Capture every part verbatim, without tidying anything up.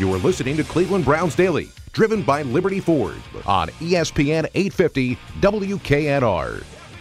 You are listening to Cleveland Browns Daily, driven by Liberty Ford on E S P N eight fifty W K N R.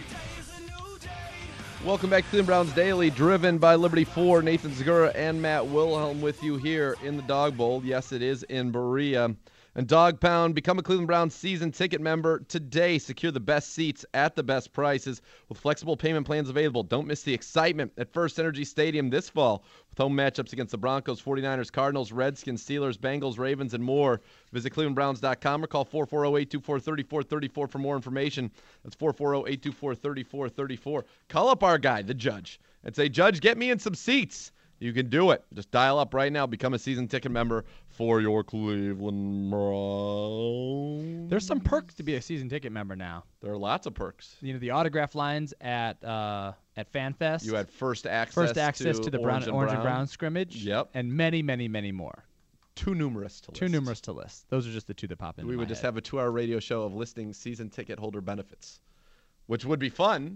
Welcome back to Cleveland Browns Daily, driven by Liberty Ford. Nathan Segura and Matt Wilhelm with you here in the Dog Bowl. Yes, it is in Berea. And Dog Pound, become a Cleveland Browns season ticket member today. Secure the best seats at the best prices with flexible payment plans available. Don't miss the excitement at First Energy Stadium this fall with home matchups against the Broncos, forty-niners, Cardinals, Redskins, Steelers, Bengals, Ravens, and more. Visit cleveland browns dot com or call four four zero, eight two four, three four three four for more information. That's four four zero, eight two four, three four three four. Call up our guy, the Judge, and say, Judge, get me in some seats. You can do it. Just dial up right now. Become a season ticket member for your Cleveland Browns. There's some perks to be a season ticket member now. There are lots of perks. You know, the autograph lines at uh, at FanFest. You had first access, first access to, to the Orange, Brown, and, Orange Brown. and Brown scrimmage. Yep. And many, many, many more. Too numerous to list. Too numerous to list. Those are just the two that pop in. We my would just head. have a two-hour radio show of listing season ticket holder benefits, which would be fun.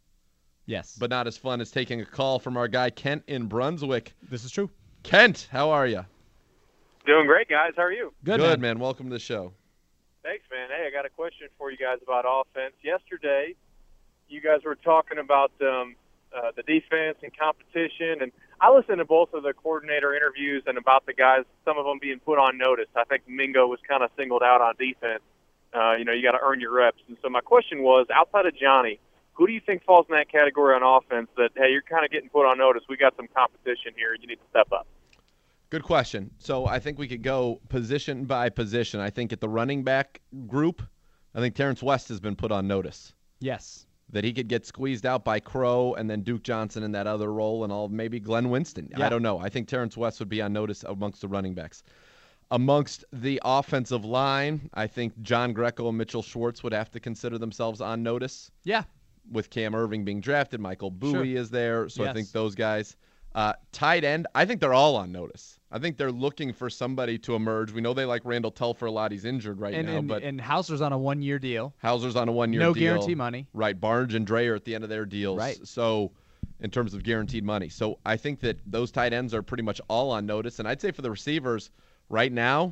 Yes. But not as fun as taking a call from our guy Kent in Brunswick. This is true. Kent, how are you? Doing great, guys. How are you? Good, Good man. man. Welcome to the show. Thanks, man. Hey, I got a question for you guys about offense. Yesterday, you guys were talking about um, uh, the defense and competition, and I listened to both of the coordinator interviews and about the guys, some of them being put on notice. I think Mingo was kind of singled out on defense. Uh, you know, you got to earn your reps. And so my question was, outside of Johnny, who do you think falls in that category on offense that, hey, you're kind of getting put on notice? We got some competition here. You need to step up. Good question. So I think we could go position by position. I think at the running back group, I think Terrence West has been put on notice. Yes. That he could get squeezed out by Crow and then Duke Johnson in that other role and all maybe Glenn Winston. Yeah. I don't know. I think Terrence West would be on notice amongst the running backs. Amongst the offensive line, I think John Greco and Mitchell Schwartz would have to consider themselves on notice. Yeah. With Cam Irving being drafted, Michael Bowie Sure. is there, so yes. I think those guys. Uh, tight end, I think they're all on notice. I think they're looking for somebody to emerge. We know they like Randall Telfer a lot. He's injured right and, now, and, but and Hauser's on a one-year deal. Hauser's on a one-year no deal. No guarantee money. Right, Barnes and Dre are at the end of their deals. Right. So in terms of guaranteed money. So I think that those tight ends are pretty much all on notice. And I'd say for the receivers right now,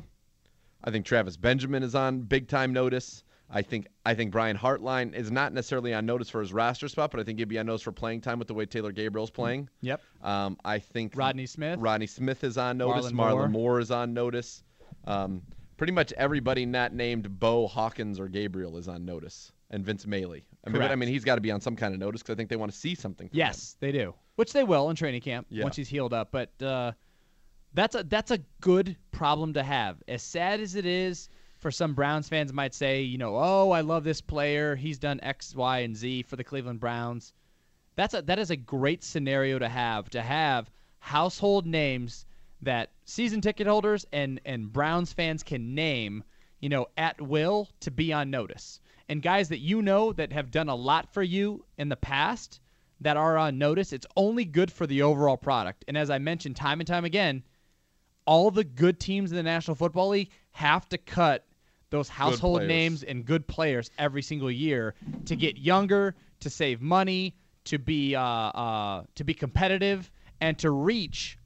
I think Travis Benjamin is on big-time notice. I think I think Brian Hartline is not necessarily on notice for his roster spot, but I think he'd be on notice for playing time with the way Taylor Gabriel's playing. Yep. Um, I think Rodney Smith. Rodney Smith is on notice. Marlon Marlon Moore. Moore is on notice. Um, pretty much everybody not named Bo, Hawkins, or Gabriel is on notice. And Vince Mailey. I mean, but, I mean, he's got to be on some kind of notice because I think they want to see something from Yes, him. they do. Which they will in training camp Yeah. once he's healed up. But uh, that's a that's a good problem to have. As sad as it is for some Browns fans might say, you know, oh, I love this player. He's done X, Y, and Z for the Cleveland Browns. That's a, that is a great scenario to have, to have household names that season ticket holders and, and Browns fans can name, you know, at will to be on notice. And guys that you know that have done a lot for you in the past that are on notice, it's only good for the overall product. And as I mentioned time and time again, all the good teams in the National Football League have to cut those household players. names and good players every single year to get younger, to save money, to be uh, uh, to be competitive, and to reach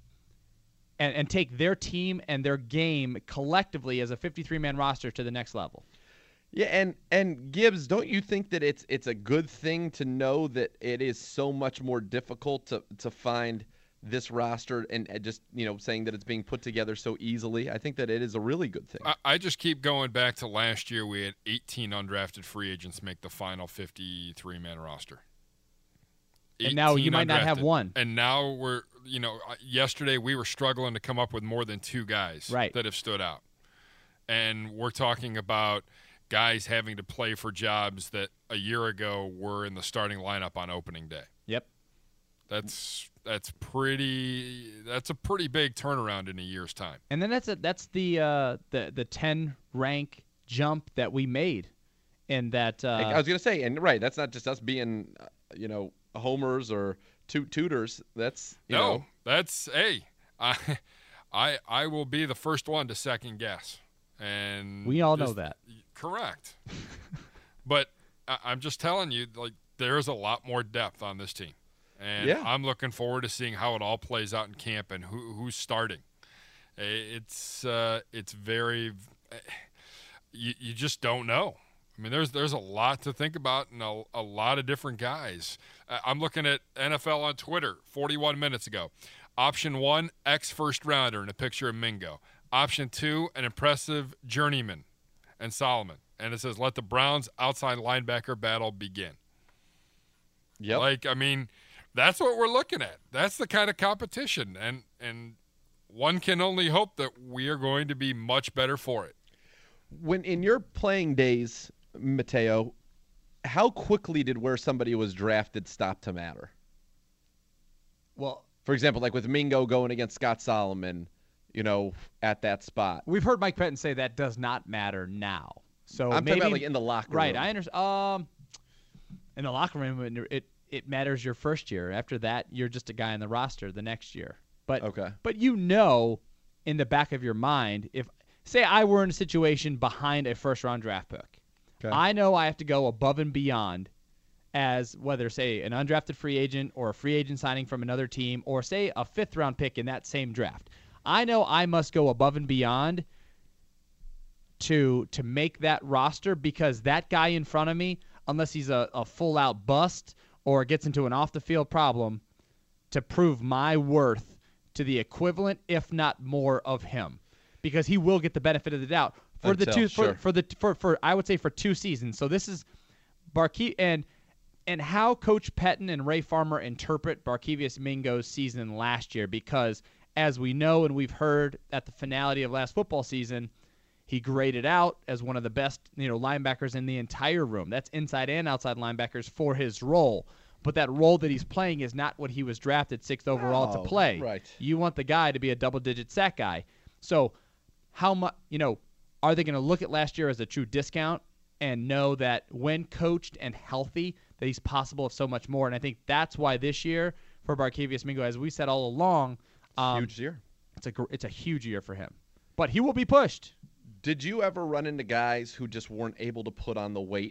and, and take their team and their game collectively as a fifty-three man roster to the next level. Yeah, and and Gibbs, don't you think that it's it's a good thing to know that it is so much more difficult to to find this roster and and just, you know, saying that it's being put together so easily? I think that it is a really good thing. I, I just keep going back to last year. We had eighteen undrafted free agents make the final fifty-three man roster. And now you might not have undrafted. one. And now we're, you know, yesterday we were struggling to come up with more than two guys Right. that have stood out. And we're talking about guys having to play for jobs that a year ago were in the starting lineup on opening day. Yep. That's that's pretty that's a pretty big turnaround in a year's time. And then that's a, that's the uh, the the ten rank jump that we made, in that. Uh, I was gonna say, and right, that's not just us being, uh, you know, homers or toot tutors. That's you no, know, that's hey, I I I will be the first one to second guess, and we all know just- that. Correct. But I, I'm just telling you, like, there's a lot more depth on this team. And Yeah. I'm looking forward to seeing how it all plays out in camp and who, who's starting. It's uh, it's very you, you just don't know. I mean, there's there's a lot to think about and a, a lot of different guys. Uh, I'm looking at N F L on Twitter forty-one minutes ago. Option one, ex-first rounder, and a picture of Mingo. Option two, an impressive journeyman, and Solomon. And it says, let the Browns outside linebacker battle begin. Yep. Like, I mean, that's what we're looking at. That's the kind of competition. And and one can only hope that we are going to be much better for it. When in your playing days, Mateo, how quickly did where somebody was drafted stop to matter? Well, For example, like with Mingo going against Scott Solomon, you know, at that spot. we've heard Mike Pettin say that does not matter now. So I'm maybe, talking about like in the locker room. right, I understand. Um, in the locker room, it it matters your first year. After that, you're just a guy on the roster the next year. But Okay. but you know, in the back of your mind, if say I were in a situation behind a first round draft pick, Okay. I know I have to go above and beyond as whether, say, an undrafted free agent or a free agent signing from another team or, say, a fifth-round pick in that same draft. I know I must go above and beyond to to make that roster because that guy in front of me, unless he's a, a full-out bust or gets into an off-the-field problem, to prove my worth to the equivalent, if not more, of him. Because he will get the benefit of the doubt. For the Until, two for, sure. for the for, for I would say for two seasons. So this is Barkev and and how Coach Pettin and Ray Farmer interpret Barkevious Mingo's season last year, because as we know and we've heard at the finality of last football season, he graded out as one of the best, you know, linebackers in the entire room. That's inside and outside linebackers for his role. But that role that he's playing is not what he was drafted sixth overall Oh, to play. right. You want the guy to be a double-digit sack guy. So how much, you know, are they going to look at last year as a true discount and know that when coached and healthy, that he's possible of so much more? And I think that's why this year for Barkevious Mingo, as we said all along, um, Huge year. it's a gr- it's a huge year for him. But he will be pushed. Did you ever run into guys who just weren't able to put on the weight?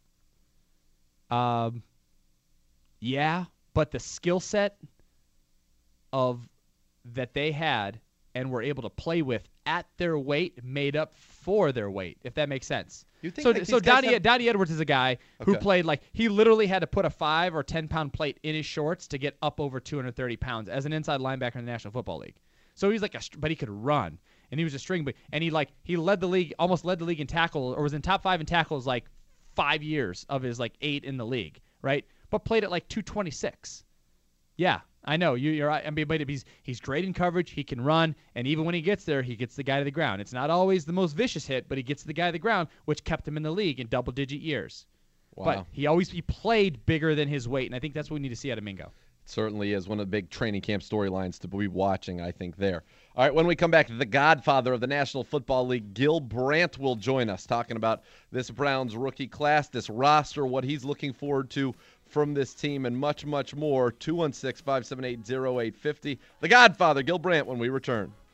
Um, yeah, but the skill set of that they had and were able to play with at their weight made up for their weight, if that makes sense. You think so like so these guys Donnie, have- Donnie Edwards is a guy who Okay. played like he literally had to put a five or ten pound plate in his shorts to get up over two hundred thirty pounds as an inside linebacker in the National Football League. So he's like a, str- but he could run and he was a string, but and he like he led the league, almost led the league in tackle, or was in top five in tackles like five years of his like eight in the league, right? But played at like two twenty-six. Yeah, I know you, you're right. I mean, but he's he's great in coverage. He can run, and even when he gets there, he gets the guy to the ground. It's not always the most vicious hit, but he gets the guy to the ground, which kept him in the league in double-digit years. Wow. But he always he played bigger than his weight, and I think that's what we need to see out of Mingo. Certainly is one of the big training camp storylines to be watching, I think, there. All right, when we come back, the godfather of the National Football League, Gil Brandt, will join us talking about this Browns rookie class, this roster, what he's looking forward to from this team, and much, much more. two one six, five seven eight, zero eight five zero. The godfather, Gil Brandt, when we return.